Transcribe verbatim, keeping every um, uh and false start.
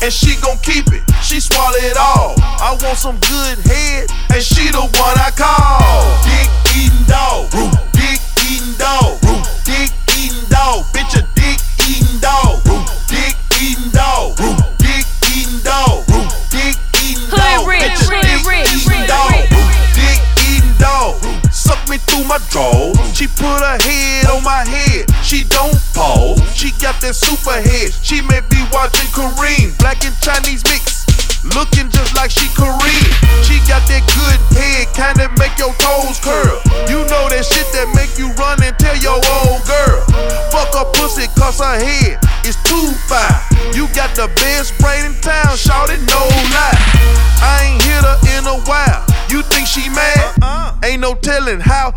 and she gon' keep it. She swallow it all. I want some good head, and she the one I call. Dick eating dog, dick eating dog, dick eating dog, bitch a dick eating dog, dick eating dog, dick eating dog, dick eating dog, bitch a dick eating dog, dick eating dog. Suck me through my drawers. She put her head on my head. She don't pause. She got that super head. She may be watching Kareem, black and Chinese mix, looking just like she Korean. She got that good head, kinda make your toes curl. You know that shit that make you run and tell your old girl. Fuck her pussy cause her head is too fine. You got the best brain in town, shout it, no lie. I ain't hit her in a while. You think she mad? Ain't no telling how